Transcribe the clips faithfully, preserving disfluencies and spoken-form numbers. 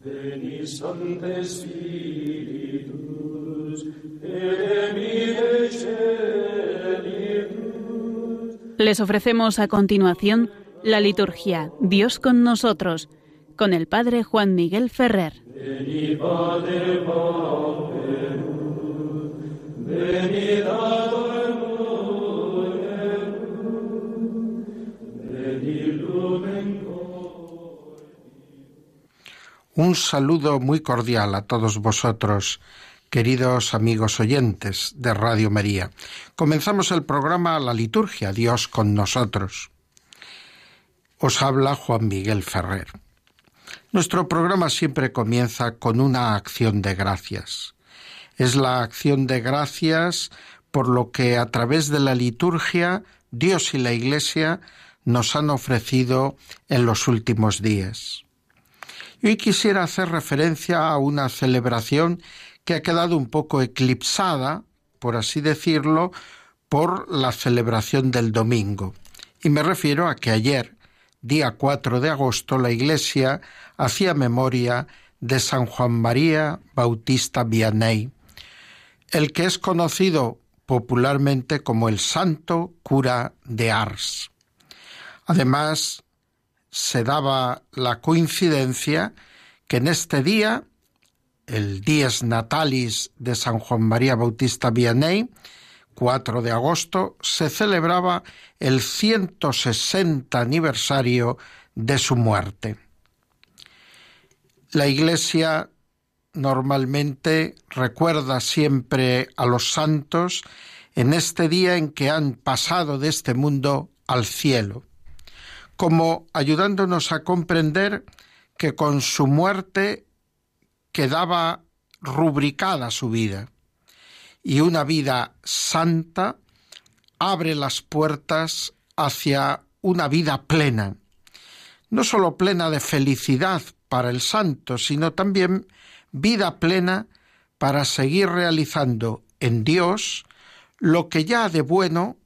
Veni Sancte Spiritus, et emite celibus. Les ofrecemos a continuación la liturgia Dios con nosotros, con el Padre Juan Miguel Ferrer. Veni Pater Pauperum, veni Dator Muerum, veni Lumen Cordi. Un saludo muy cordial a todos vosotros, queridos amigos oyentes de Radio María. Comenzamos el programa La Liturgia, Dios con nosotros. Os habla Juan Miguel Ferrer. Nuestro programa siempre comienza con una acción de gracias. Es la acción de gracias por lo que a través de la liturgia Dios y la Iglesia nos han ofrecido en los últimos días. Y hoy quisiera hacer referencia a una celebración que ha quedado un poco eclipsada, por así decirlo, por la celebración del domingo. Y me refiero a que ayer, día cuatro de agosto, la Iglesia hacía memoria de San Juan María Bautista Vianney, el que es conocido popularmente como el Santo Cura de Ars. Además, se daba la coincidencia que en este día, el Dies Natalis de San Juan María Bautista Vianney, cuatro de agosto, se celebraba el ciento sesenta aniversario de su muerte. La Iglesia normalmente recuerda siempre a los santos en este día en que han pasado de este mundo al cielo, como ayudándonos a comprender que con su muerte quedaba rubricada su vida, y una vida santa abre las puertas hacia una vida plena, no solo plena de felicidad para el santo, sino también vida plena para seguir realizando en Dios lo que ya de bueno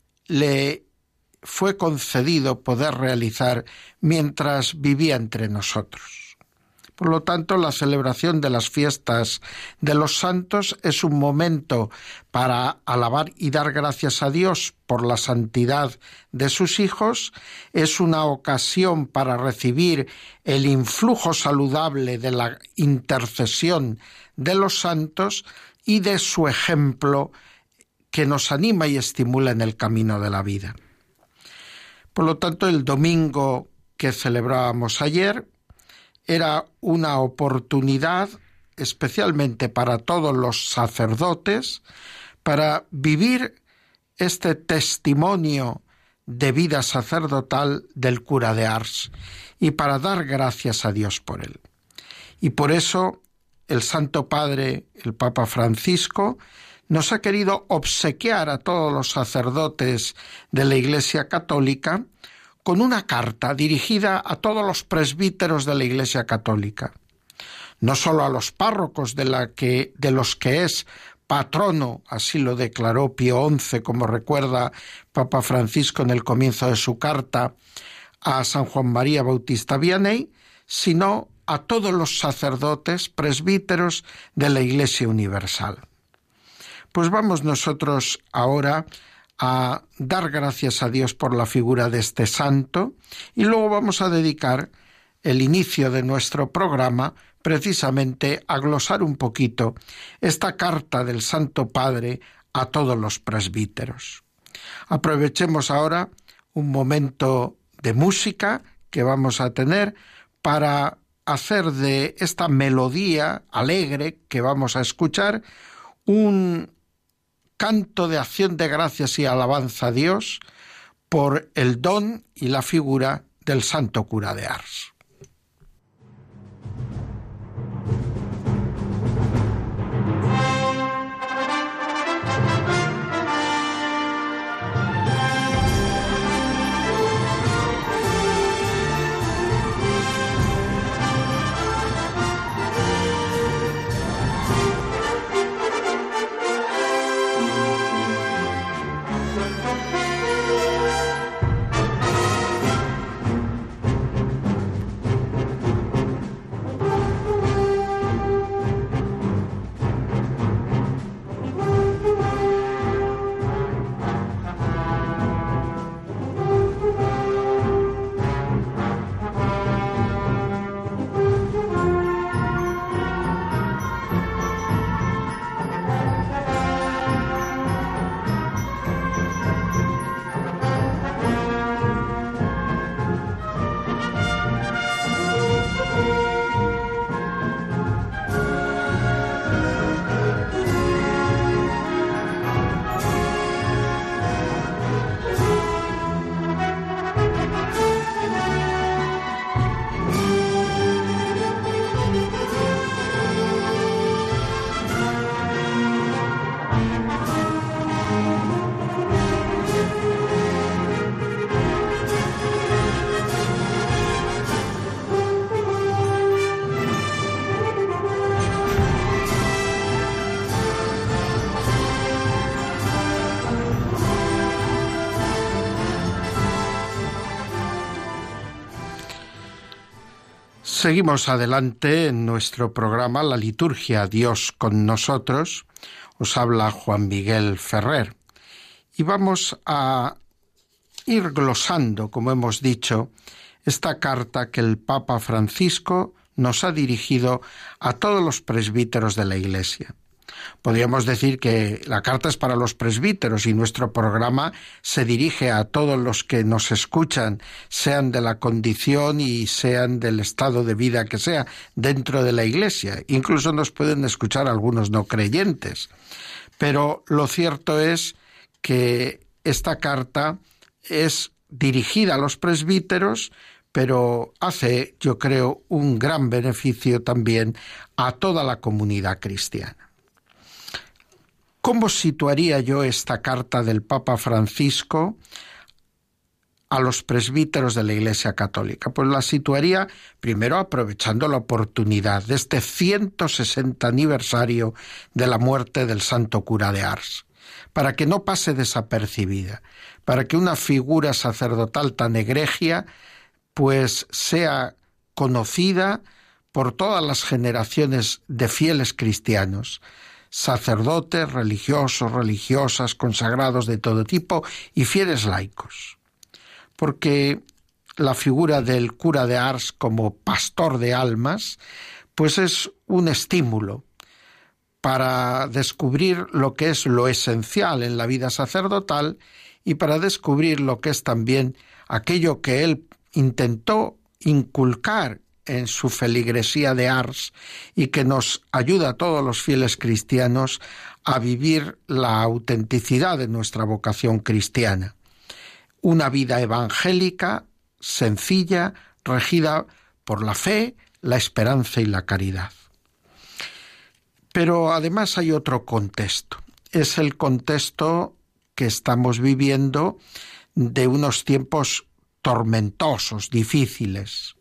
le fue concedido poder realizar mientras vivía entre nosotros. Por lo tanto, la celebración de las fiestas de los santos es un momento para alabar y dar gracias a Dios por la santidad de sus hijos, es una ocasión para recibir el influjo saludable de la intercesión de los santos y de su ejemplo que nos anima y estimula en el camino de la vida. Por lo tanto, el domingo que celebrábamos ayer era una oportunidad, especialmente para todos los sacerdotes, para vivir este testimonio de vida sacerdotal del cura de Ars y para dar gracias a Dios por él. Y por eso el Santo Padre, el Papa Francisco, nos ha querido obsequiar a todos los sacerdotes de la Iglesia Católica con una carta dirigida a todos los presbíteros de la Iglesia Católica, no solo a los párrocos de, la que, de los que es patrono, así lo declaró Pío once, como recuerda Papa Francisco en el comienzo de su carta a San Juan María Bautista Vianney, sino a todos los sacerdotes presbíteros de la Iglesia Universal. Pues vamos nosotros ahora a dar gracias a Dios por la figura de este santo y luego vamos a dedicar el inicio de nuestro programa precisamente a glosar un poquito esta carta del Santo Padre a todos los presbíteros. Aprovechemos ahora un momento de música que vamos a tener para hacer de esta melodía alegre que vamos a escuchar un canto de acción de gracias y alabanza a Dios por el don y la figura del Santo Cura de Ars. Seguimos adelante en nuestro programa La Liturgia, Dios con nosotros. Os habla Juan Miguel Ferrer. Y vamos a ir glosando, como hemos dicho, esta carta que el Papa Francisco nos ha dirigido a todos los presbíteros de la Iglesia. Podríamos decir que la carta es para los presbíteros y nuestro programa se dirige a todos los que nos escuchan, sean de la condición y sean del estado de vida que sea, dentro de la Iglesia. Incluso nos pueden escuchar algunos no creyentes. Pero lo cierto es que esta carta es dirigida a los presbíteros, pero hace, yo creo, un gran beneficio también a toda la comunidad cristiana. ¿Cómo situaría yo esta carta del Papa Francisco a los presbíteros de la Iglesia Católica? Pues la situaría primero aprovechando la oportunidad de este ciento sesenta aniversario de la muerte del santo cura de Ars, para que no pase desapercibida, para que una figura sacerdotal tan egregia pues sea conocida por todas las generaciones de fieles cristianos, sacerdotes, religiosos, religiosas, consagrados de todo tipo y fieles laicos. Porque la figura del cura de Ars como pastor de almas, pues es un estímulo para descubrir lo que es lo esencial en la vida sacerdotal y para descubrir lo que es también aquello que él intentó inculcar en su feligresía de Ars y que nos ayuda a todos los fieles cristianos a vivir la autenticidad de nuestra vocación cristiana. Una vida evangélica, sencilla, regida por la fe, la esperanza y la caridad. Pero además hay otro contexto. Es el contexto que estamos viviendo de unos tiempos tormentosos, difíciles.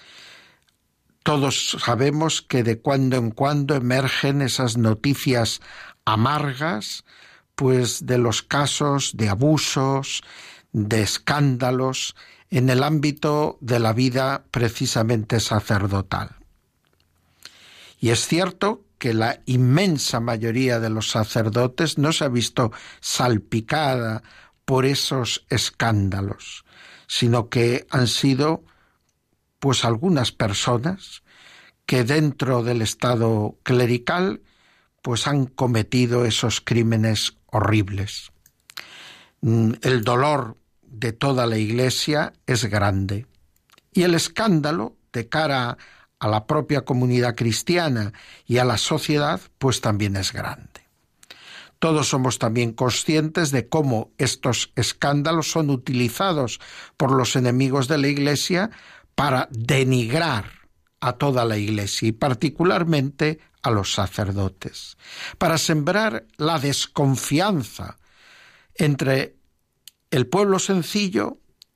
Todos sabemos que de cuando en cuando emergen esas noticias amargas, pues de los casos de abusos, de escándalos en el ámbito de la vida precisamente sacerdotal. Y es cierto que la inmensa mayoría de los sacerdotes no se ha visto salpicada por esos escándalos, sino que han sido pues algunas personas que dentro del estado clerical pues han cometido esos crímenes horribles. El dolor de toda la Iglesia es grande y el escándalo de cara a la propia comunidad cristiana y a la sociedad pues también es grande. Todos somos también conscientes de cómo estos escándalos son utilizados por los enemigos de la Iglesia para denigrar a toda la Iglesia y particularmente a los sacerdotes, para sembrar la desconfianza entre el pueblo sencillo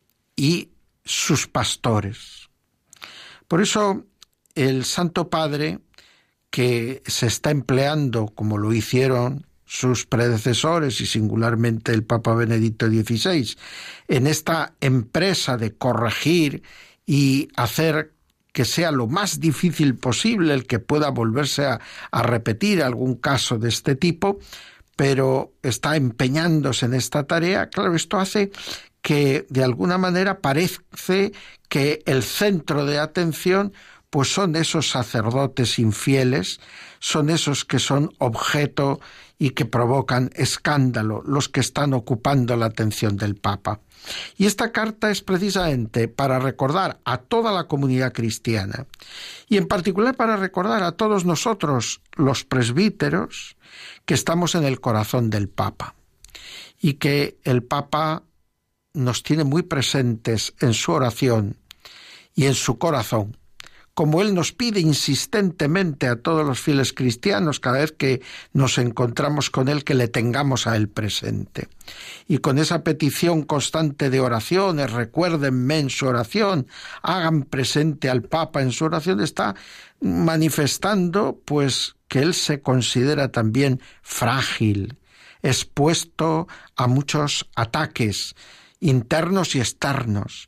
y sus pastores. Por eso el Santo Padre, que se está empleando, como lo hicieron sus predecesores y singularmente el Papa Benedicto dieciséis, en esta empresa de corregir y hacer que sea lo más difícil posible el que pueda volverse a, a repetir algún caso de este tipo, pero está empeñándose en esta tarea. Claro, esto hace que de alguna manera parece que el centro de atención pues son esos sacerdotes infieles, son esos que son objeto y que provocan escándalo, los que están ocupando la atención del Papa. Y esta carta es precisamente para recordar a toda la comunidad cristiana y en particular para recordar a todos nosotros, los presbíteros, que estamos en el corazón del Papa y que el Papa nos tiene muy presentes en su oración y en su corazón, como él nos pide insistentemente a todos los fieles cristianos cada vez que nos encontramos con él, que le tengamos a él presente. Y con esa petición constante de oraciones, recuérdenme en su oración, hagan presente al Papa en su oración, está manifestando pues que él se considera también frágil, expuesto a muchos ataques internos y externos,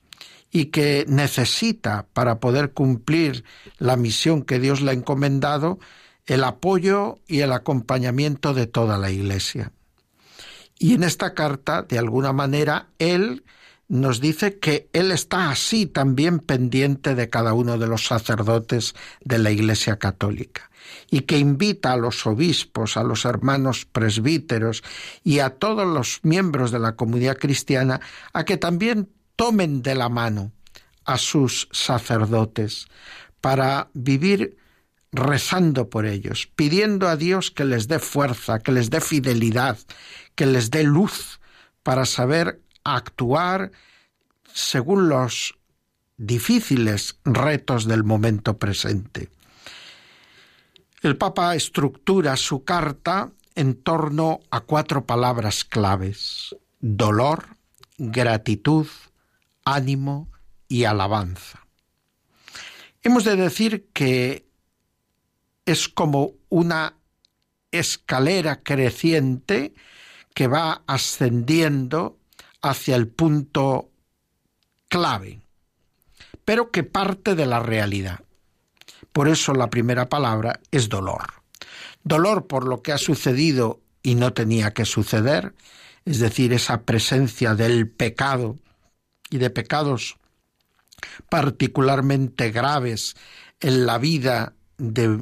y que necesita, para poder cumplir la misión que Dios le ha encomendado, el apoyo y el acompañamiento de toda la Iglesia. Y en esta carta, de alguna manera, él nos dice que él está así también pendiente de cada uno de los sacerdotes de la Iglesia Católica, y que invita a los obispos, a los hermanos presbíteros y a todos los miembros de la comunidad cristiana a que también tomen de la mano a sus sacerdotes para vivir rezando por ellos, pidiendo a Dios que les dé fuerza, que les dé fidelidad, que les dé luz para saber actuar según los difíciles retos del momento presente. El Papa estructura su carta en torno a cuatro palabras claves: dolor, gratitud, ánimo y alabanza. Hemos de decir que es como una escalera creciente que va ascendiendo hacia el punto clave, pero que parte de la realidad. Por eso la primera palabra es dolor. Dolor por lo que ha sucedido y no tenía que suceder, es decir, esa presencia del pecado y de pecados particularmente graves en la vida de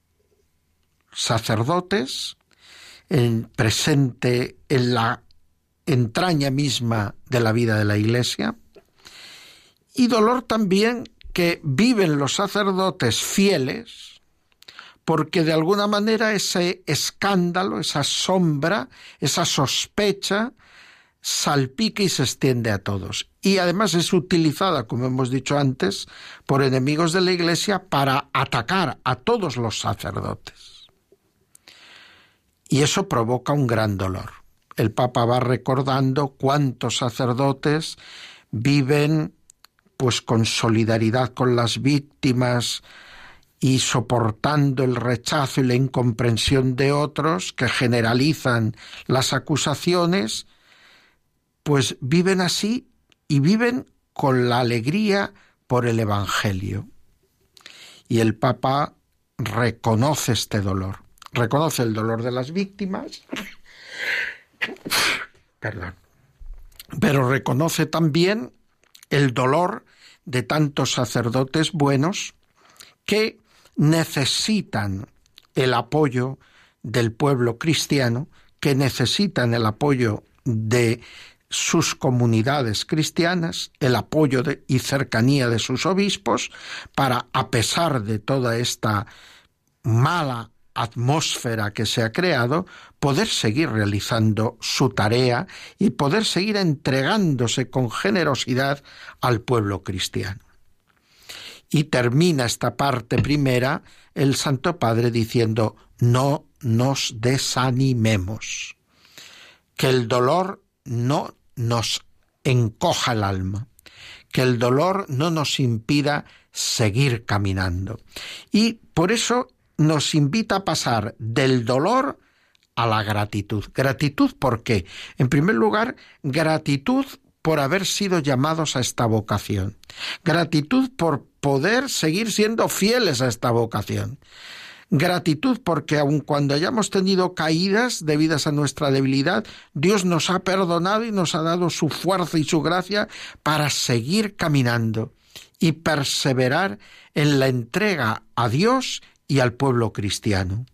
sacerdotes, en, presente en la entraña misma de la vida de la Iglesia, y dolor también que viven los sacerdotes fieles, porque de alguna manera ese escándalo, esa sombra, esa sospecha, salpica y se extiende a todos. Y además es utilizada, como hemos dicho antes, por enemigos de la Iglesia para atacar a todos los sacerdotes. Y eso provoca un gran dolor. El Papa va recordando cuántos sacerdotes viven pues con solidaridad con las víctimas y soportando el rechazo y la incomprensión de otros que generalizan las acusaciones, pues viven así y viven con la alegría por el Evangelio. Y el Papa reconoce este dolor, reconoce el dolor de las víctimas, perdón, pero reconoce también el dolor de tantos sacerdotes buenos que necesitan el apoyo del pueblo cristiano, que necesitan el apoyo de sus comunidades cristianas, el apoyo de, y cercanía de sus obispos, para, a pesar de toda esta mala atmósfera que se ha creado, poder seguir realizando su tarea y poder seguir entregándose con generosidad al pueblo cristiano. Y termina esta parte primera el Santo Padre diciendo: no nos desanimemos, que el dolor no nos encoja el alma, que el dolor no nos impida seguir caminando. Y por eso nos invita a pasar del dolor a la gratitud. ¿Gratitud por qué? En primer lugar, gratitud por haber sido llamados a esta vocación. Gratitud por poder seguir siendo fieles a esta vocación. Gratitud porque aun cuando hayamos tenido caídas debidas a nuestra debilidad, Dios nos ha perdonado y nos ha dado su fuerza y su gracia para seguir caminando y perseverar en la entrega a Dios y al pueblo cristiano.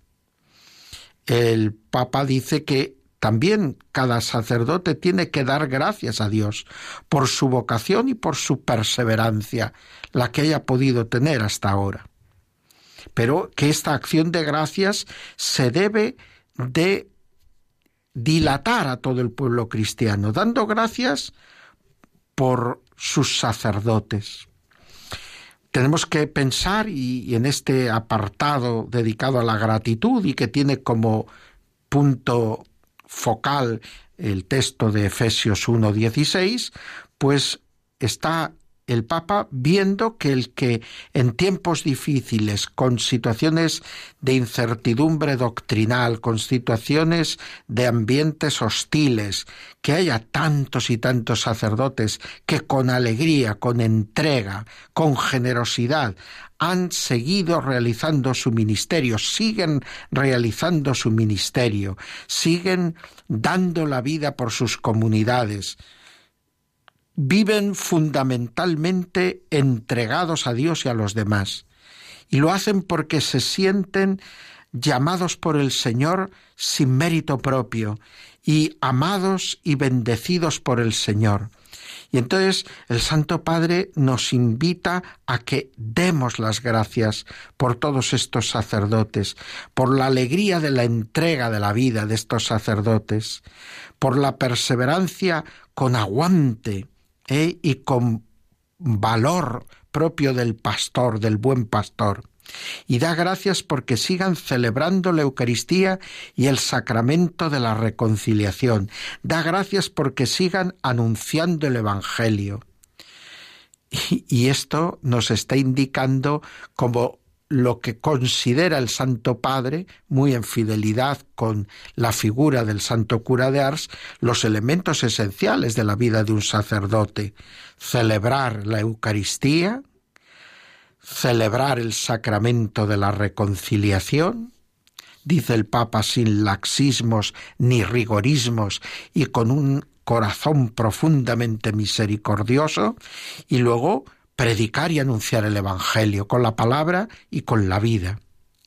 El Papa dice que también cada sacerdote tiene que dar gracias a Dios por su vocación y por su perseverancia, la que haya podido tener hasta ahora. Pero que esta acción de gracias se debe de dilatar a todo el pueblo cristiano, dando gracias por sus sacerdotes. Tenemos que pensar, y, y en este apartado dedicado a la gratitud y que tiene como punto focal el texto de Efesios uno dieciséis, pues está el Papa, viendo que el que en tiempos difíciles, con situaciones de incertidumbre doctrinal, con situaciones de ambientes hostiles, que haya tantos y tantos sacerdotes que con alegría, con entrega, con generosidad, han seguido realizando su ministerio, siguen realizando su ministerio, siguen dando la vida por sus comunidades, viven fundamentalmente entregados a Dios y a los demás. Y lo hacen porque se sienten llamados por el Señor sin mérito propio y amados y bendecidos por el Señor. Y entonces el Santo Padre nos invita a que demos las gracias por todos estos sacerdotes, por la alegría de la entrega de la vida de estos sacerdotes, por la perseverancia con aguante, ¿eh? y con valor propio del pastor, del buen pastor. Y da gracias porque sigan celebrando la Eucaristía y el sacramento de la reconciliación. Da gracias porque sigan anunciando el Evangelio. Y, y esto nos está indicando como lo que considera el Santo Padre, muy en fidelidad con la figura del Santo Cura de Ars, los elementos esenciales de la vida de un sacerdote: celebrar la Eucaristía, celebrar el sacramento de la reconciliación, dice el Papa, sin laxismos ni rigorismos y con un corazón profundamente misericordioso, y luego predicar y anunciar el Evangelio con la palabra y con la vida.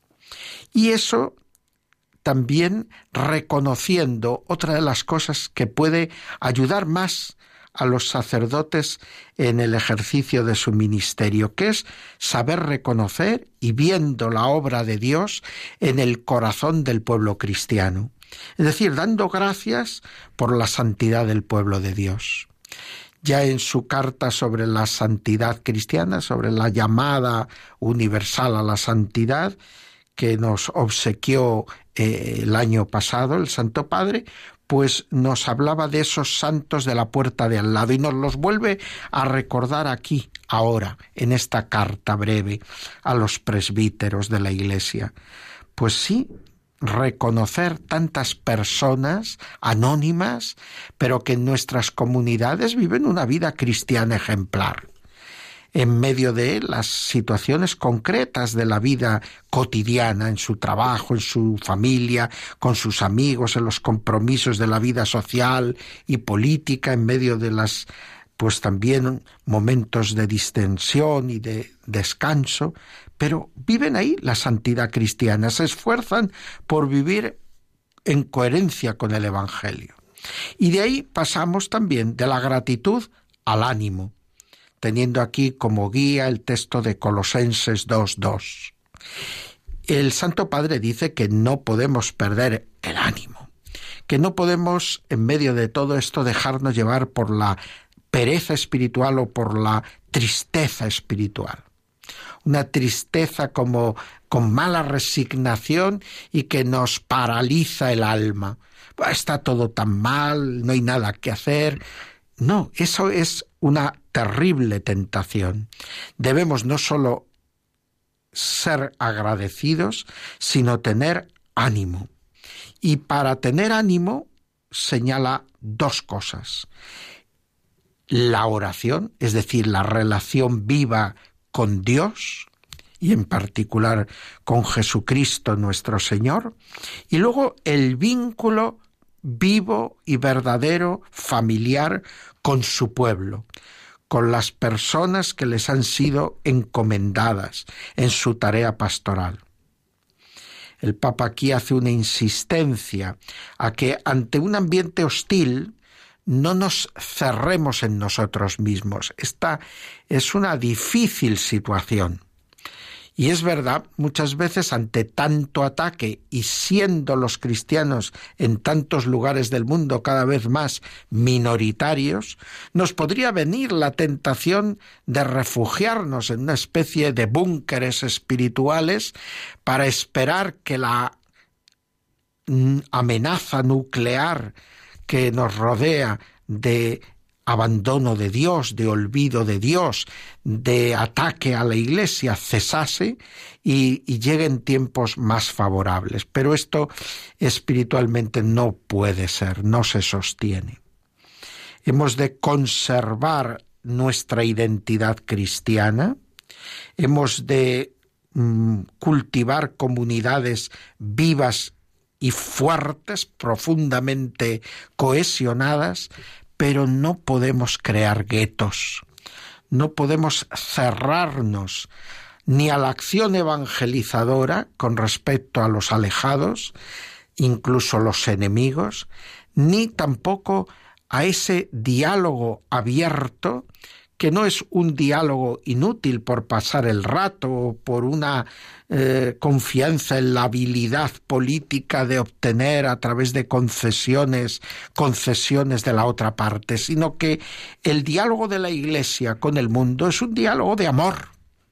Y eso también reconociendo otra de las cosas que puede ayudar más a los sacerdotes en el ejercicio de su ministerio, que es saber reconocer y viendo la obra de Dios en el corazón del pueblo cristiano. Es decir, dando gracias por la santidad del pueblo de Dios. Ya en su carta sobre la santidad cristiana, sobre la llamada universal a la santidad, que nos obsequió eh, el año pasado el Santo Padre, pues nos hablaba de esos santos de la puerta de al lado y nos los vuelve a recordar aquí, ahora, en esta carta breve a los presbíteros de la Iglesia. Pues sí, reconocer tantas personas anónimas, pero que en nuestras comunidades viven una vida cristiana ejemplar, en medio de las situaciones concretas de la vida cotidiana, en su trabajo, en su familia, con sus amigos, en los compromisos de la vida social y política, en medio de las, pues también momentos de distensión y de descanso, pero viven ahí la santidad cristiana, se esfuerzan por vivir en coherencia con el Evangelio. Y de ahí pasamos también de la gratitud al ánimo, teniendo aquí como guía el texto de Colosenses dos dos. El Santo Padre dice que no podemos perder el ánimo, que no podemos en medio de todo esto dejarnos llevar por la pereza espiritual o por la tristeza espiritual. Una tristeza como con mala resignación y que nos paraliza el alma. Está todo tan mal, no hay nada que hacer. No, eso es una terrible tentación. Debemos no solo ser agradecidos, sino tener ánimo. Y para tener ánimo señala dos cosas: la oración, es decir, la relación viva con Dios y en particular con Jesucristo nuestro Señor, y luego el vínculo vivo y verdadero, familiar, con su pueblo, con las personas que les han sido encomendadas en su tarea pastoral. El Papa aquí hace una insistencia a que ante un ambiente hostil no nos cerremos en nosotros mismos. Esta es una difícil situación. Y es verdad, muchas veces ante tanto ataque y siendo los cristianos en tantos lugares del mundo cada vez más minoritarios, nos podría venir la tentación de refugiarnos en una especie de búnkeres espirituales para esperar que la amenaza nuclear que nos rodea de abandono de Dios, de olvido de Dios, de ataque a la Iglesia cesase y, y lleguen tiempos más favorables. Pero esto espiritualmente no puede ser, no se sostiene. Hemos de conservar nuestra identidad cristiana, hemos de mm, cultivar comunidades vivas y fuertes, profundamente cohesionadas, pero no podemos crear guetos, no podemos cerrarnos ni a la acción evangelizadora con respecto a los alejados, incluso los enemigos, ni tampoco a ese diálogo abierto, que no es un diálogo inútil por pasar el rato o por una eh, confianza en la habilidad política de obtener a través de concesiones, concesiones de la otra parte, sino que el diálogo de la Iglesia con el mundo es un diálogo de amor.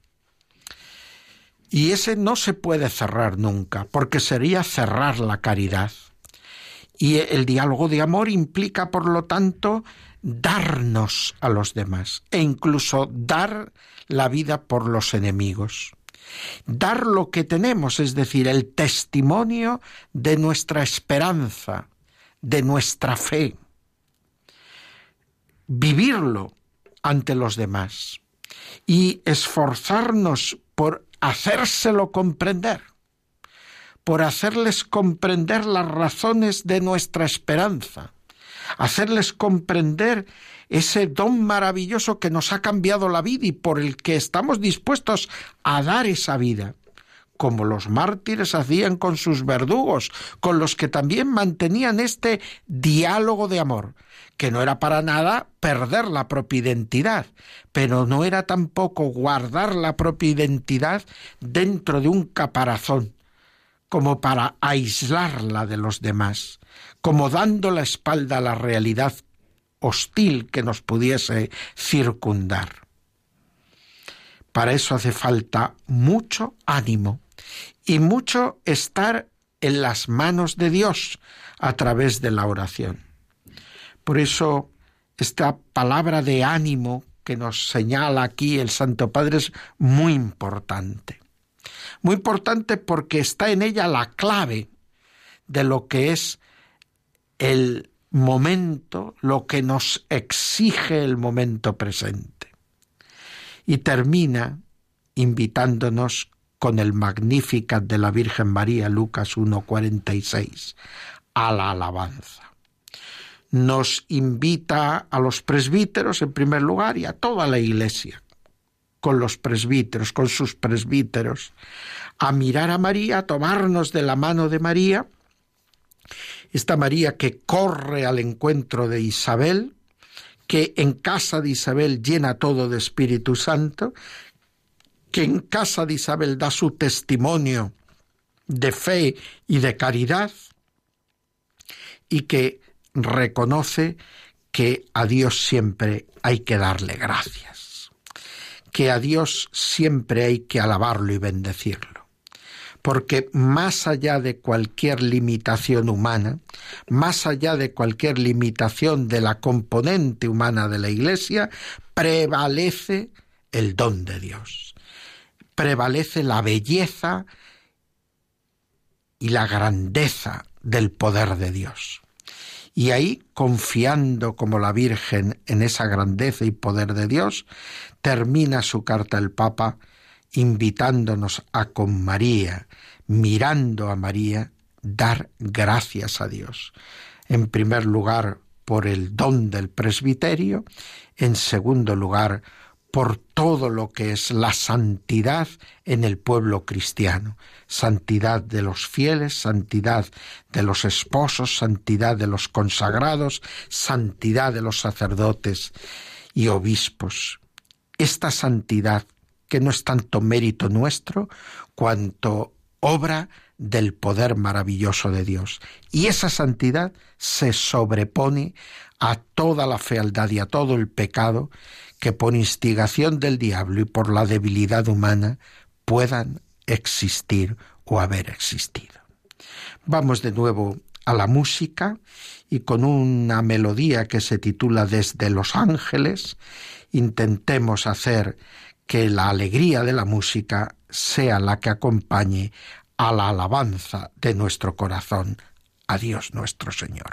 Y ese no se puede cerrar nunca, porque sería cerrar la caridad. Y el diálogo de amor implica, por lo tanto, darnos a los demás e incluso dar la vida por los enemigos. Dar lo que tenemos, es decir, el testimonio de nuestra esperanza, de nuestra fe. Vivirlo ante los demás y esforzarnos por hacérselo comprender, por hacerles comprender las razones de nuestra esperanza, hacerles comprender ese don maravilloso que nos ha cambiado la vida y por el que estamos dispuestos a dar esa vida, como los mártires hacían con sus verdugos, con los que también mantenían este diálogo de amor, que no era para nada perder la propia identidad, pero no era tampoco guardar la propia identidad dentro de un caparazón, como para aislarla de los demás, como dando la espalda a la realidad hostil que nos pudiese circundar. Para eso hace falta mucho ánimo y mucho estar en las manos de Dios a través de la oración. Por eso esta palabra de ánimo que nos señala aquí el Santo Padre es muy importante. Muy importante porque está en ella la clave de lo que es el momento, lo que nos exige el momento presente. Y termina invitándonos con el Magnificat de la Virgen María, Lucas uno cuarenta y seis, a la alabanza. Nos invita a los presbíteros en primer lugar y a toda la Iglesia, con los presbíteros, con sus presbíteros, a mirar a María, a tomarnos de la mano de María, esta María que corre al encuentro de Isabel, que en casa de Isabel llena todo de Espíritu Santo, que en casa de Isabel da su testimonio de fe y de caridad, y que reconoce que a Dios siempre hay que darle gracias, que a Dios siempre hay que alabarlo y bendecirlo, porque más allá de cualquier limitación humana, más allá de cualquier limitación de la componente humana de la Iglesia, prevalece el don de Dios, prevalece la belleza y la grandeza del poder de Dios. Y ahí, confiando como la Virgen en esa grandeza y poder de Dios, termina su carta el Papa invitándonos a con María, mirando a María, dar gracias a Dios. En primer lugar, por el don del presbiterio, en segundo lugar, por todo lo que es la santidad en el pueblo cristiano, santidad de los fieles, santidad de los esposos, santidad de los consagrados, santidad de los sacerdotes y obispos. Esta santidad que no es tanto mérito nuestro cuanto obra del poder maravilloso de Dios. Y esa santidad se sobrepone a toda la fealdad y a todo el pecado que por instigación del diablo y por la debilidad humana puedan existir o haber existido. Vamos de nuevo a la música y con una melodía que se titula Desde los Ángeles, intentemos hacer que la alegría de la música sea la que acompañe a la alabanza de nuestro corazón a Dios nuestro Señor.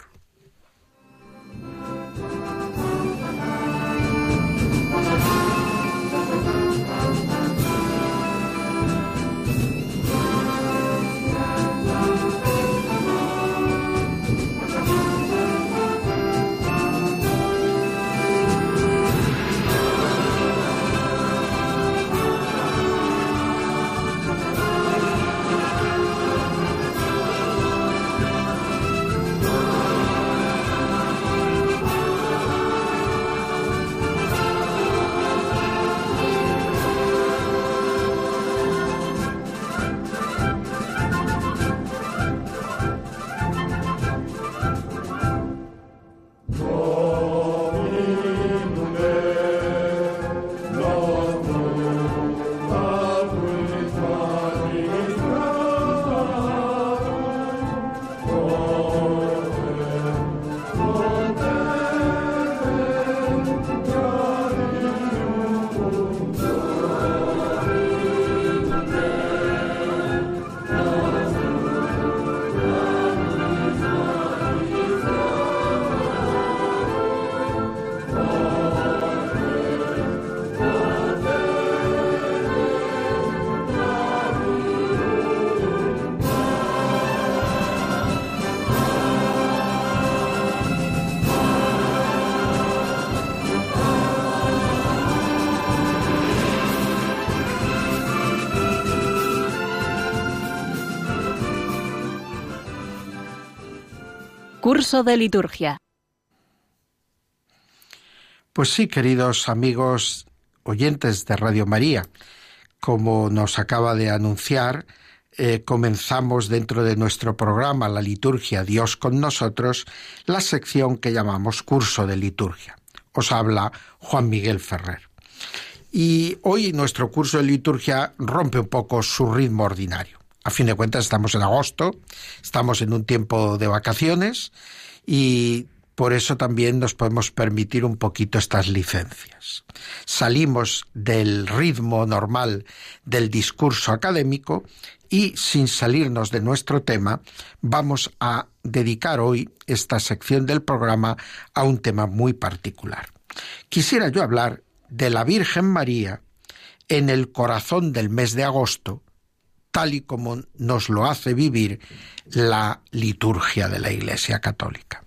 Curso de liturgia. Pues sí, queridos amigos oyentes de Radio María, como nos acaba de anunciar, eh, comenzamos dentro de nuestro programa La Liturgia Dios con nosotros, la sección que llamamos Curso de Liturgia. Os habla Juan Miguel Ferrer. Y hoy nuestro curso de liturgia rompe un poco su ritmo ordinario. A fin de cuentas estamos en agosto, estamos en un tiempo de vacaciones y por eso también nos podemos permitir un poquito estas licencias. Salimos del ritmo normal del discurso académico y, sin salirnos de nuestro tema, vamos a dedicar hoy esta sección del programa a un tema muy particular. Quisiera yo hablar de la Virgen María en el corazón del mes de agosto, tal y como nos lo hace vivir la liturgia de la Iglesia Católica.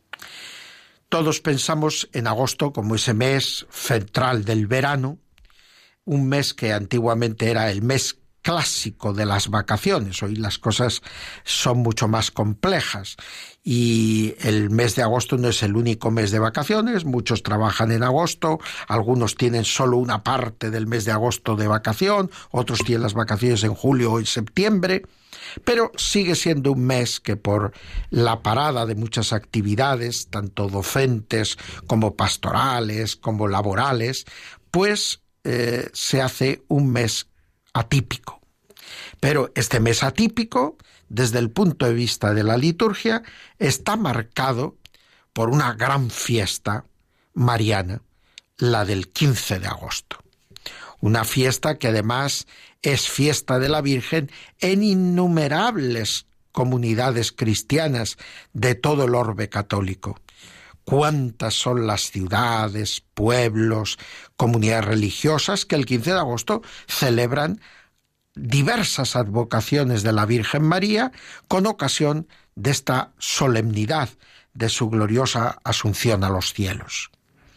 Todos pensamos en agosto como ese mes central del verano, un mes que antiguamente era el mes clásico de las vacaciones. Hoy las cosas son mucho más complejas y el mes de agosto no es el único mes de vacaciones. Muchos trabajan en agosto, algunos tienen solo una parte del mes de agosto de vacación, otros tienen las vacaciones en julio o en septiembre, pero sigue siendo un mes que por la parada de muchas actividades, tanto docentes como pastorales, como laborales, pues eh, se hace un mes atípico. Pero este mes atípico, desde el punto de vista de la liturgia, está marcado por una gran fiesta mariana, la del quince de agosto. Una fiesta que además es fiesta de la Virgen en innumerables comunidades cristianas de todo el orbe católico. Cuántas son las ciudades, pueblos, comunidades religiosas que el quince de agosto celebran diversas advocaciones de la Virgen María con ocasión de esta solemnidad de su gloriosa asunción a los cielos.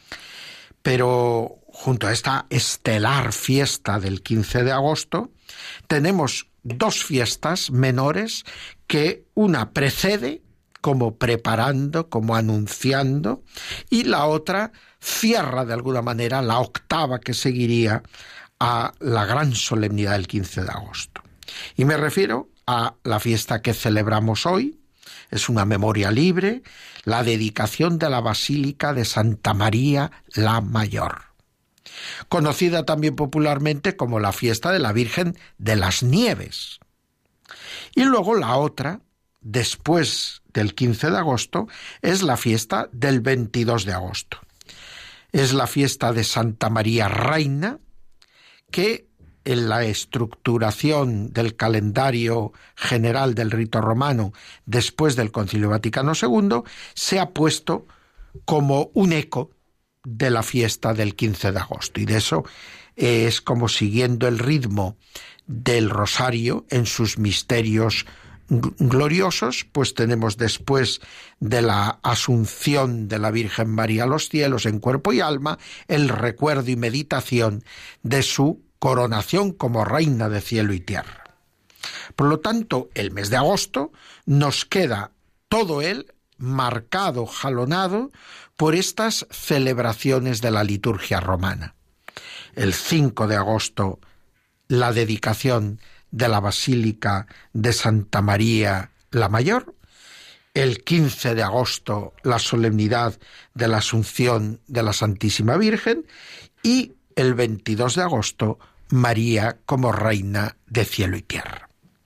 Pero junto a esta estelar fiesta del quince de agosto, tenemos dos fiestas menores que una precede, como preparando, como anunciando, y la otra cierra de alguna manera la octava que seguiría a la gran solemnidad del quince de agosto. Y me refiero a la fiesta que celebramos hoy, es una memoria libre, la dedicación de la Basílica de Santa María la Mayor, conocida también popularmente como la fiesta de la Virgen de las Nieves. Y luego la otra, después del quince de agosto es la fiesta del veintidós de agosto. Es la fiesta de Santa María Reina, que en la estructuración del calendario general del rito romano después del Concilio Vaticano segundo se ha puesto como un eco de la fiesta del quince de agosto, y de eso es como siguiendo el ritmo del rosario en sus misterios gloriosos, pues tenemos después de la asunción de la Virgen María a los cielos en cuerpo y alma el recuerdo y meditación de su coronación como reina de cielo y tierra. Por lo tanto, el mes de agosto nos queda todo él marcado, jalonado por estas celebraciones de la liturgia romana. El cinco de agosto, la dedicación de la Basílica de Santa María la Mayor. El quince de agosto, la solemnidad de la Asunción de la Santísima Virgen. Y el veintidós de agosto, María como reina de cielo y tierra.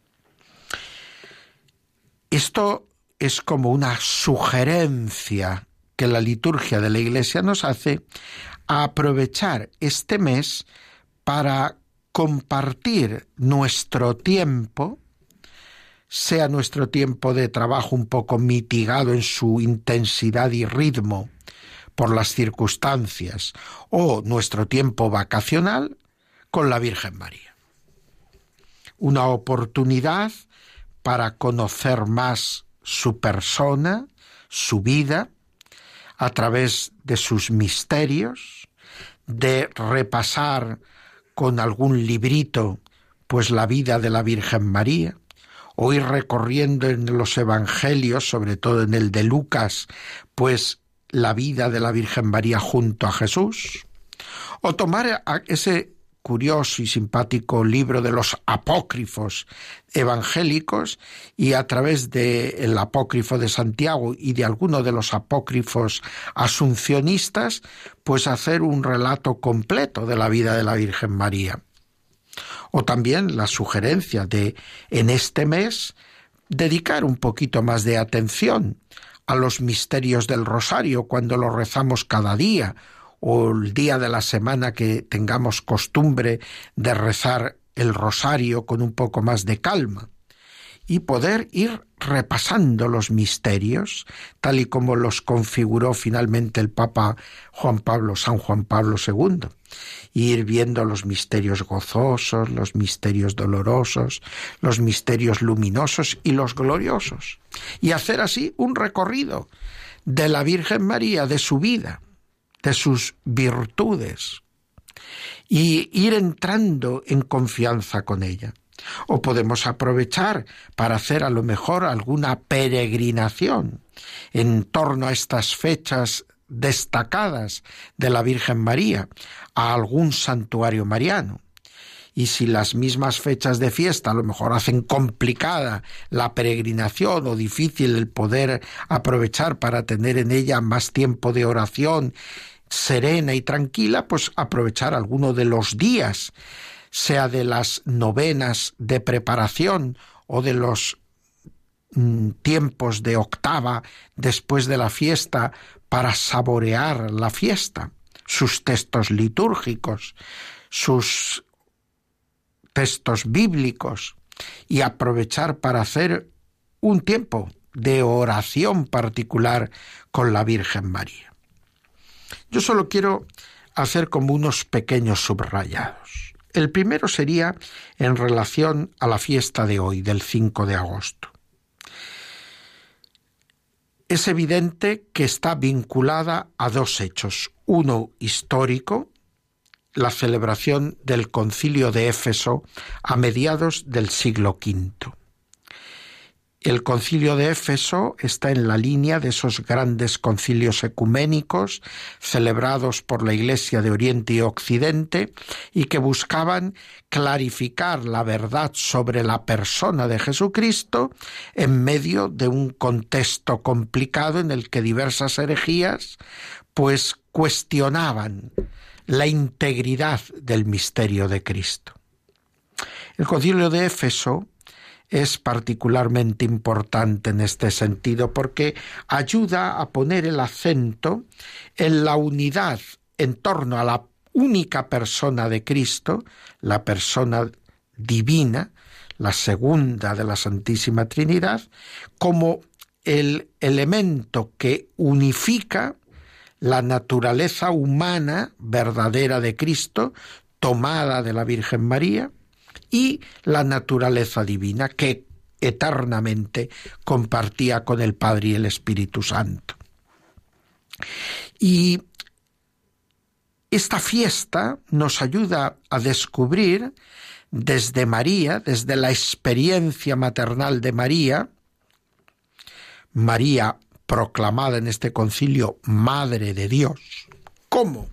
Esto es como una sugerencia que la liturgia de la Iglesia nos hace a aprovechar este mes para compartir nuestro tiempo, sea nuestro tiempo de trabajo un poco mitigado en su intensidad y ritmo por las circunstancias, o nuestro tiempo vacacional, con la Virgen María. Una oportunidad para conocer más su persona, su vida, a través de sus misterios, de repasar con algún librito pues la vida de la Virgen María, o ir recorriendo en los evangelios, sobre todo en el de Lucas, pues la vida de la Virgen María junto a Jesús, o tomar ese curioso y simpático libro de los apócrifos evangélicos y a través del apócrifo de Santiago y de alguno de los apócrifos asuncionistas, pues hacer un relato completo de la vida de la Virgen María. O también la sugerencia de, en este mes, dedicar un poquito más de atención a los misterios del rosario cuando lo rezamos cada día, o el día de la semana que tengamos costumbre de rezar el rosario con un poco más de calma, y poder ir repasando los misterios, tal y como los configuró finalmente el Papa Juan Pablo, San Juan Pablo segundo, y ir viendo los misterios gozosos, los misterios dolorosos, los misterios luminosos y los gloriosos, y hacer así un recorrido de la Virgen María, de su vida, de sus virtudes, y ir entrando en confianza con ella. O podemos aprovechar para hacer a lo mejor alguna peregrinación en torno a estas fechas destacadas de la Virgen María, a algún santuario mariano. Y si las mismas fechas de fiesta a lo mejor hacen complicada la peregrinación o difícil el poder aprovechar para tener en ella más tiempo de oración serena y tranquila, pues aprovechar alguno de los días, sea de las novenas de preparación o de los mm, tiempos de octava después de la fiesta, para saborear la fiesta, sus textos litúrgicos, sus textos bíblicos, y aprovechar para hacer un tiempo de oración particular con la Virgen María. Yo solo quiero hacer como unos pequeños subrayados. El primero sería en relación a la fiesta de hoy, del cinco de agosto. Es evidente que está vinculada a dos hechos. Uno histórico, la celebración del Concilio de Éfeso a mediados del siglo quinto. El Concilio de Éfeso está en la línea de esos grandes concilios ecuménicos celebrados por la Iglesia de Oriente y Occidente y que buscaban clarificar la verdad sobre la persona de Jesucristo en medio de un contexto complicado en el que diversas herejías pues cuestionaban la integridad del misterio de Cristo. El Concilio de Éfeso es particularmente importante en este sentido porque ayuda a poner el acento en la unidad en torno a la única persona de Cristo, la persona divina, la segunda de la Santísima Trinidad, como el elemento que unifica la naturaleza humana verdadera de Cristo, tomada de la Virgen María, y la naturaleza divina que eternamente compartía con el Padre y el Espíritu Santo. Y esta fiesta nos ayuda a descubrir desde María, desde la experiencia maternal de María, María proclamada en este concilio Madre de Dios, ¿cómo?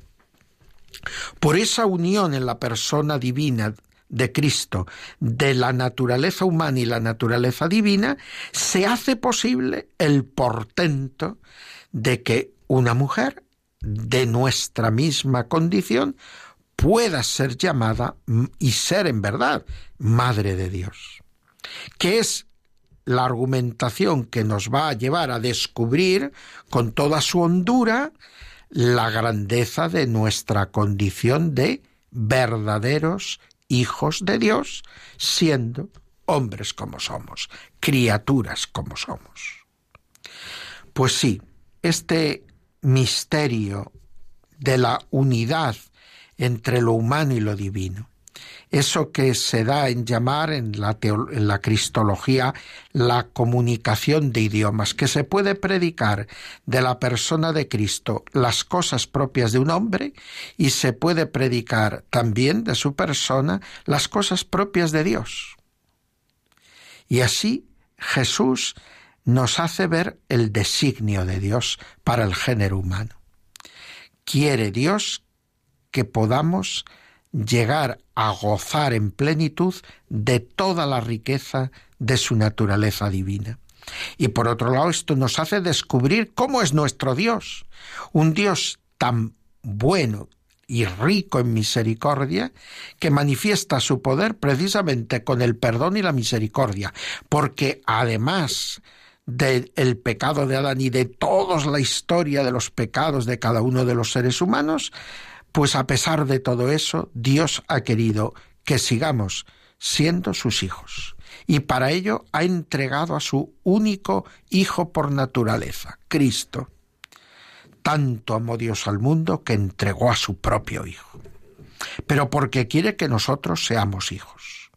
Por esa unión en la persona divina de Cristo, de la naturaleza humana y la naturaleza divina, se hace posible el portento de que una mujer de nuestra misma condición pueda ser llamada y ser en verdad Madre de Dios, que es la argumentación que nos va a llevar a descubrir con toda su hondura la grandeza de nuestra condición de verdaderos hijos de Dios, siendo hombres como somos, criaturas como somos. Pues sí, este misterio de la unidad entre lo humano y lo divino, eso que se da en llamar en la, teo- en la cristología la comunicación de idiomas, que se puede predicar de la persona de Cristo las cosas propias de un hombre y se puede predicar también de su persona las cosas propias de Dios. Y así Jesús nos hace ver el designio de Dios para el género humano. Quiere Dios que podamos llegar a gozar en plenitud de toda la riqueza de su naturaleza divina. Y por otro lado, esto nos hace descubrir cómo es nuestro Dios, un Dios tan bueno y rico en misericordia, que manifiesta su poder precisamente con el perdón y la misericordia, porque además del pecado de Adán y de toda la historia de los pecados de cada uno de los seres humanos, pues a pesar de todo eso, Dios ha querido que sigamos siendo sus hijos. Y para ello ha entregado a su único Hijo por naturaleza, Cristo. Tanto amó Dios al mundo que entregó a su propio Hijo. Pero porque quiere que nosotros seamos hijos.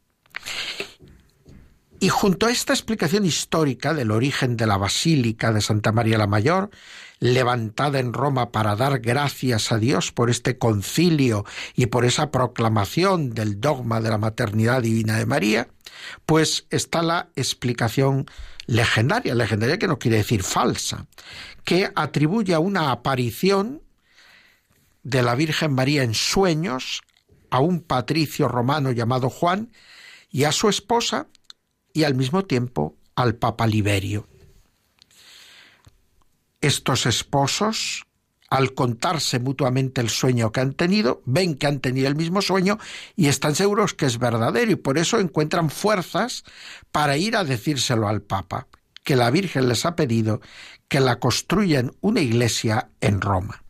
Y junto a esta explicación histórica del origen de la Basílica de Santa María la Mayor, levantada en Roma para dar gracias a Dios por este concilio y por esa proclamación del dogma de la maternidad divina de María, pues está la explicación legendaria, legendaria que no quiere decir falsa, que atribuye a una aparición de la Virgen María en sueños a un patricio romano llamado Juan y a su esposa y al mismo tiempo al Papa Liberio. Estos esposos, al contarse mutuamente el sueño que han tenido, ven que han tenido el mismo sueño y están seguros que es verdadero, y por eso encuentran fuerzas para ir a decírselo al Papa, que la Virgen les ha pedido que la construyan una iglesia en Roma.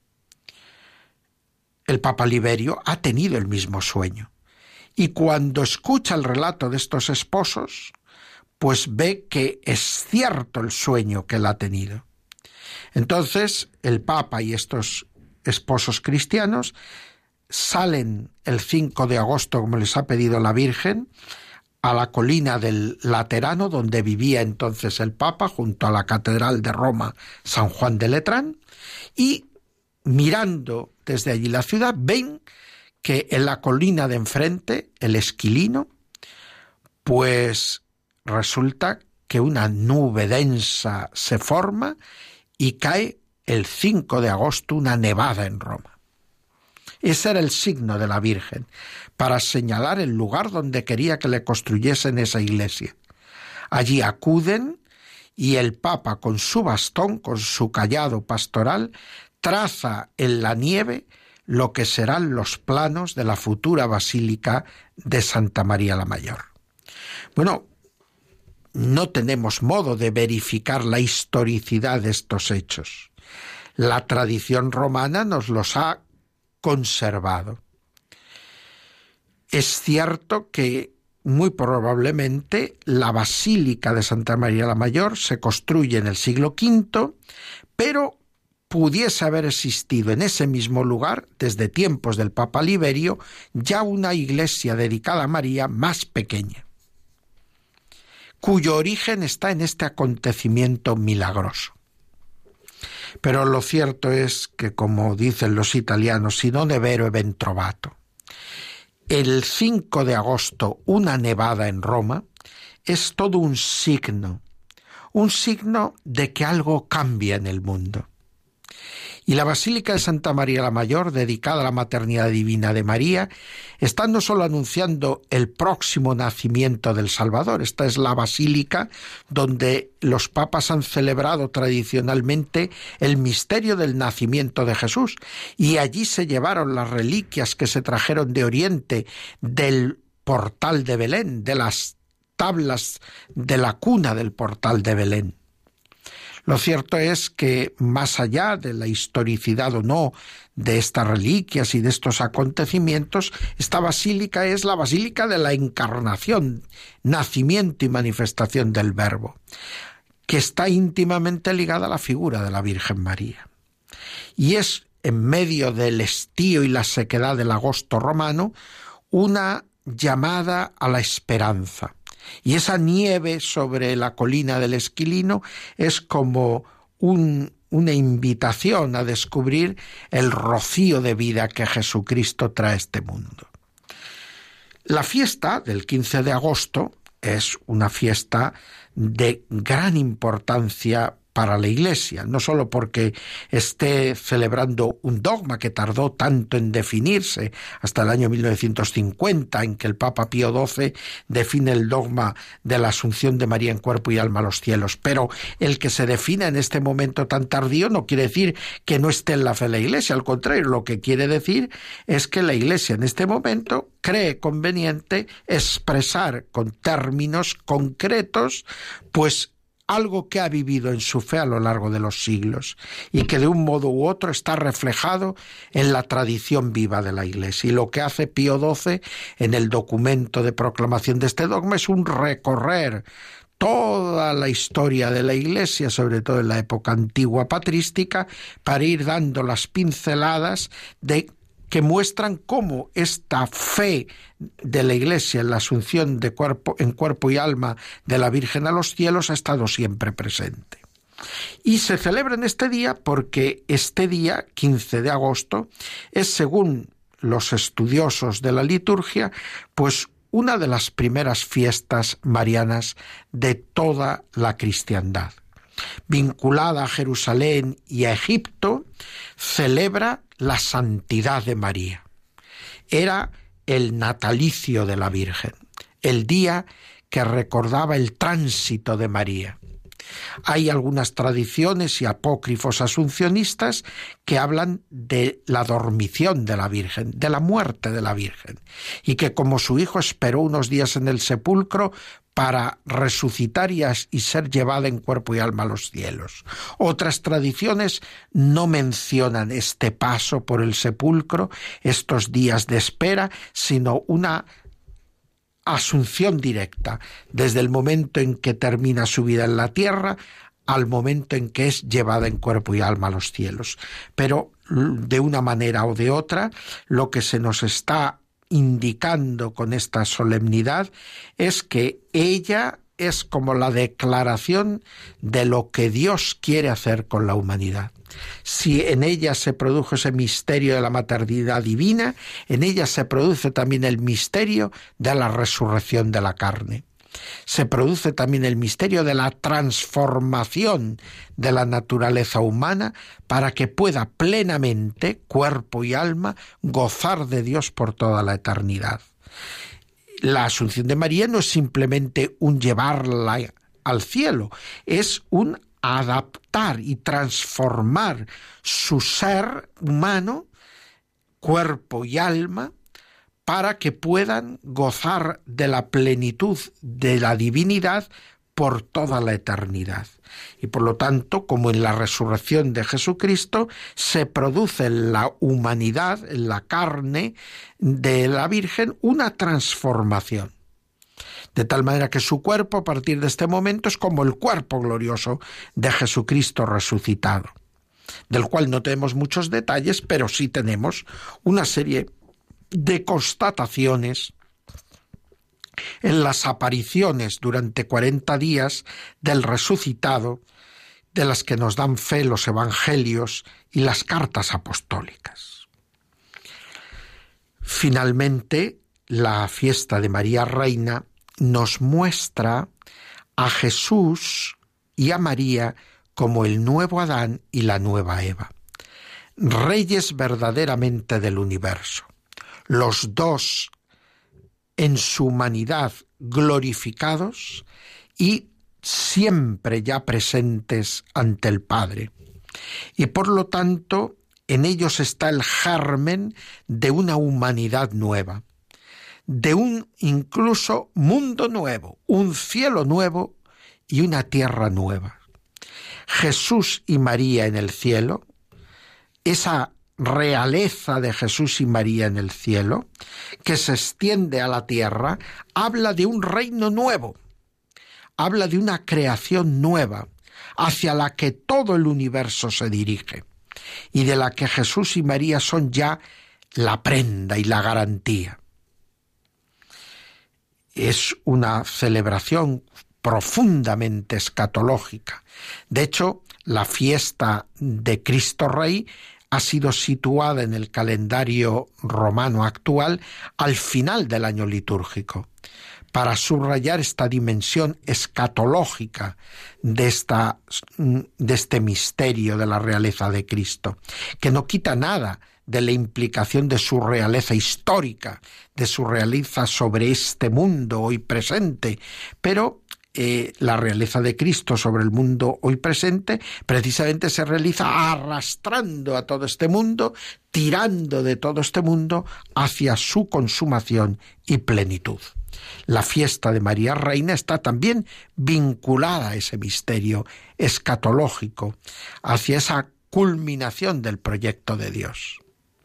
El Papa Liberio ha tenido el mismo sueño, y cuando escucha el relato de estos esposos, pues ve que es cierto el sueño que él ha tenido. Entonces, el Papa y estos esposos cristianos salen el cinco de agosto, como les ha pedido la Virgen, a la colina del Laterano, donde vivía entonces el Papa, junto a la Catedral de Roma, San Juan de Letrán, y mirando desde allí la ciudad, ven que en la colina de enfrente, el Esquilino, pues resulta que una nube densa se forma y cae el cinco de agosto una nevada en Roma. Ese era el signo de la Virgen, para señalar el lugar donde quería que le construyesen esa iglesia. Allí acuden y el Papa con su bastón, con su cayado pastoral, traza en la nieve lo que serán los planos de la futura Basílica de Santa María la Mayor. Bueno, no tenemos modo de verificar la historicidad de estos hechos. La tradición romana nos los ha conservado. Es cierto que muy probablemente la Basílica de Santa María la Mayor se construye en el siglo quinto, pero pudiese haber existido en ese mismo lugar, desde tiempos del Papa Liberio, ya una iglesia dedicada a María más pequeña, cuyo origen está en este acontecimiento milagroso. Pero lo cierto es que, como dicen los italianos, si non è vero è ben trovato. El cinco de agosto, una nevada en Roma, es todo un signo, un signo de que algo cambia en el mundo. Y la Basílica de Santa María la Mayor, dedicada a la maternidad divina de María, está no solo anunciando el próximo nacimiento del Salvador. Esta es la basílica donde los papas han celebrado tradicionalmente el misterio del nacimiento de Jesús, y allí se llevaron las reliquias que se trajeron de Oriente, del portal de Belén, de las tablas de la cuna del portal de Belén. Lo cierto es que, más allá de la historicidad o no de estas reliquias y de estos acontecimientos, esta basílica es la basílica de la Encarnación, nacimiento y manifestación del Verbo, que está íntimamente ligada a la figura de la Virgen María. Y es, en medio del estío y la sequedad del agosto romano, una llamada a la esperanza. Y esa nieve sobre la colina del Esquilino es como un, una invitación a descubrir el rocío de vida que Jesucristo trae a este mundo. La fiesta del quince de agosto es una fiesta de gran importancia para la Iglesia, no solo porque esté celebrando un dogma que tardó tanto en definirse, hasta el año mil novecientos cincuenta, en que el Papa Pío doce define el dogma de la Asunción de María en cuerpo y alma a los cielos, pero el que se defina en este momento tan tardío no quiere decir que no esté en la fe de la Iglesia, al contrario, lo que quiere decir es que la Iglesia en este momento cree conveniente expresar con términos concretos, pues, algo que ha vivido en su fe a lo largo de los siglos y que de un modo u otro está reflejado en la tradición viva de la Iglesia. Y lo que hace Pío doce en el documento de proclamación de este dogma es un recorrer toda la historia de la Iglesia, sobre todo en la época antigua patrística, para ir dando las pinceladas de que muestran cómo esta fe de la Iglesia en la asunción de cuerpo, en cuerpo y alma de la Virgen a los cielos ha estado siempre presente. Y se celebra en este día porque este día, quince de agosto, es, según los estudiosos de la liturgia, pues una de las primeras fiestas marianas de toda la cristiandad. Vinculada a Jerusalén y a Egipto, celebra la santidad de María. Era el natalicio de la Virgen, el día que recordaba el tránsito de María. Hay algunas tradiciones y apócrifos asuncionistas que hablan de la dormición de la Virgen, de la muerte de la Virgen, y que como su hijo esperó unos días en el sepulcro para resucitar y, y ser llevada en cuerpo y alma a los cielos. Otras tradiciones no mencionan este paso por el sepulcro, estos días de espera, sino una asunción directa, desde el momento en que termina su vida en la tierra al momento en que es llevada en cuerpo y alma a los cielos. Pero de una manera o de otra, lo que se nos está indicando con esta solemnidad es que ella es como la declaración de lo que Dios quiere hacer con la humanidad. Si en ella se produjo ese misterio de la maternidad divina, en ella se produce también el misterio de la resurrección de la carne. Se produce también el misterio de la transformación de la naturaleza humana para que pueda plenamente, cuerpo y alma, gozar de Dios por toda la eternidad. La Asunción de María no es simplemente un llevarla al cielo, es un adaptar y transformar su ser humano, cuerpo y alma, para que puedan gozar de la plenitud de la divinidad por toda la eternidad. Y por lo tanto, como en la resurrección de Jesucristo, se produce en la humanidad, en la carne de la Virgen, una transformación. De tal manera que su cuerpo, a partir de este momento, es como el cuerpo glorioso de Jesucristo resucitado, del cual no tenemos muchos detalles, pero sí tenemos una serie de constataciones en las apariciones durante cuarenta días del resucitado, de las que nos dan fe los evangelios y las cartas apostólicas. Finalmente, la fiesta de María Reina nos muestra a Jesús y a María como el nuevo Adán y la nueva Eva, reyes verdaderamente del universo, los dos en su humanidad glorificados y siempre ya presentes ante el Padre. Y por lo tanto, en ellos está el germen de una humanidad nueva, de un incluso mundo nuevo, un cielo nuevo y una tierra nueva. Jesús y María en el cielo, esa realeza de Jesús y María en el cielo, que se extiende a la tierra, habla de un reino nuevo, habla de una creación nueva, hacia la que todo el universo se dirige, y de la que Jesús y María son ya la prenda y la garantía. Es una celebración profundamente escatológica. De hecho, la fiesta de Cristo Rey ha sido situada en el calendario romano actual al final del año litúrgico, para subrayar esta dimensión escatológica de, esta, de este misterio de la realeza de Cristo, que no quita nada de la implicación de su realeza histórica, de su realeza sobre este mundo hoy presente, pero Eh, la realeza de Cristo sobre el mundo hoy presente precisamente se realiza arrastrando a todo este mundo, tirando de todo este mundo hacia su consumación y plenitud. La fiesta de María Reina está también vinculada a ese misterio escatológico, hacia esa culminación del proyecto de Dios.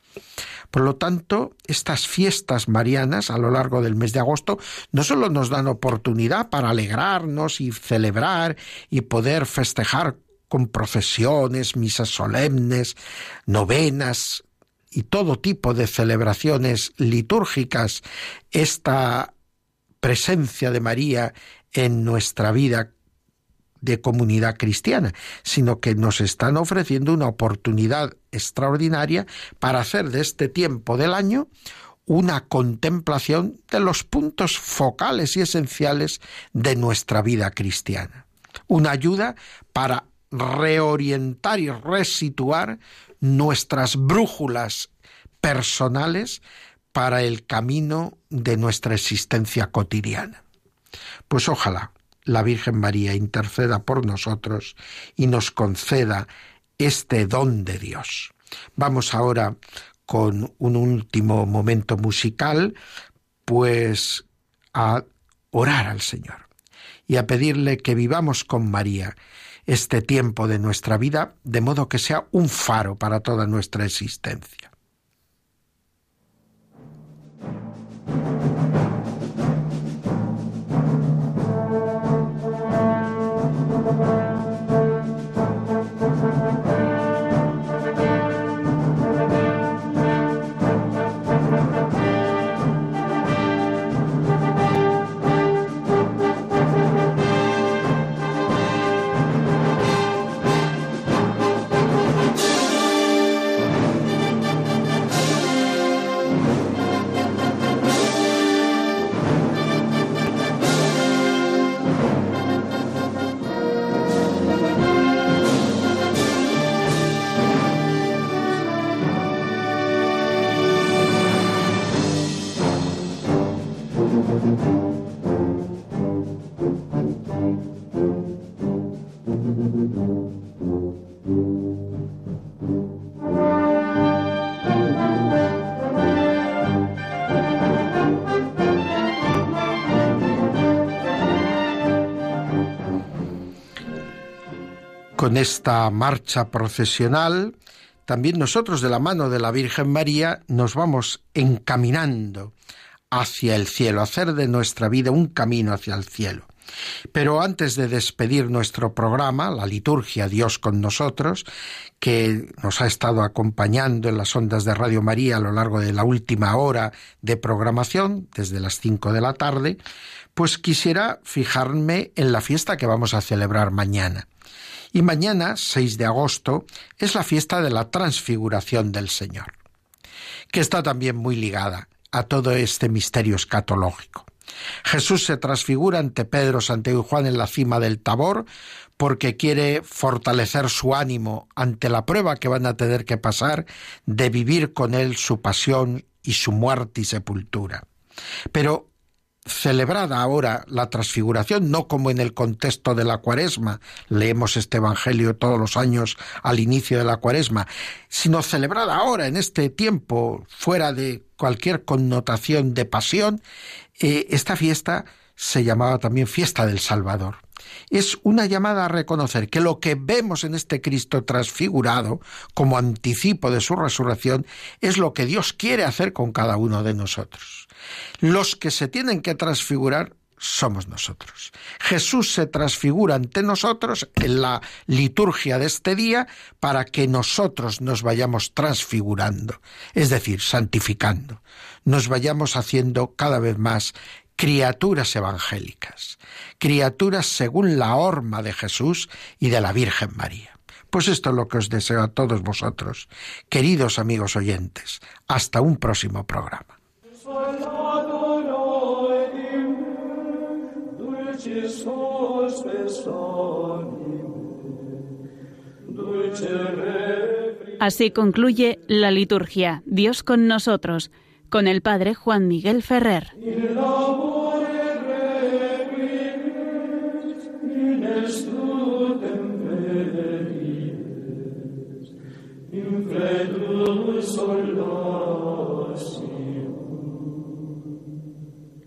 Por lo tanto, estas fiestas marianas a lo largo del mes de agosto no solo nos dan oportunidad para alegrarnos y celebrar y poder festejar con procesiones, misas solemnes, novenas y todo tipo de celebraciones litúrgicas, esta presencia de María en nuestra vida de comunidad cristiana, sino que nos están ofreciendo una oportunidad extraordinaria para hacer de este tiempo del año una contemplación de los puntos focales y esenciales de nuestra vida cristiana. Una ayuda para reorientar y resituar nuestras brújulas personales para el camino de nuestra existencia cotidiana. Pues ojalá la Virgen María interceda por nosotros y nos conceda este don de Dios. Vamos ahora con un último momento musical, pues a orar al Señor y a pedirle que vivamos con María este tiempo de nuestra vida, de modo que sea un faro para toda nuestra existencia. Con esta marcha procesional, también nosotros, de la mano de la Virgen María, nos vamos encaminando hacia el cielo, hacer de nuestra vida un camino hacia el cielo. Pero antes de despedir nuestro programa, la liturgia Dios con nosotros, que nos ha estado acompañando en las ondas de Radio María a lo largo de la última hora de programación, desde las cinco de la tarde, pues quisiera fijarme en la fiesta que vamos a celebrar mañana. Y mañana, seis de agosto, es la fiesta de la Transfiguración del Señor, que está también muy ligada a todo este misterio escatológico. Jesús se transfigura ante Pedro, Santiago y Juan en la cima del Tabor porque quiere fortalecer su ánimo ante la prueba que van a tener que pasar de vivir con él su pasión y su muerte y sepultura. Pero celebrada ahora la transfiguración, no como en el contexto de la Cuaresma, leemos este Evangelio todos los años al inicio de la Cuaresma, sino celebrada ahora en este tiempo, fuera de cualquier connotación de pasión, eh, esta fiesta se llamaba también Fiesta del Salvador. Es una llamada a reconocer que lo que vemos en este Cristo transfigurado, como anticipo de su resurrección, es lo que Dios quiere hacer con cada uno de nosotros. Los que se tienen que transfigurar somos nosotros. Jesús se transfigura ante nosotros en la liturgia de este día para que nosotros nos vayamos transfigurando, es decir, santificando, nos vayamos haciendo cada vez más criaturas evangélicas, criaturas según la horma de Jesús y de la Virgen María. Pues esto es lo que os deseo a todos vosotros, queridos amigos oyentes. Hasta un próximo programa. Así concluye la liturgia Dios con nosotros, con el Padre Juan Miguel Ferrer. Incredulus soldatus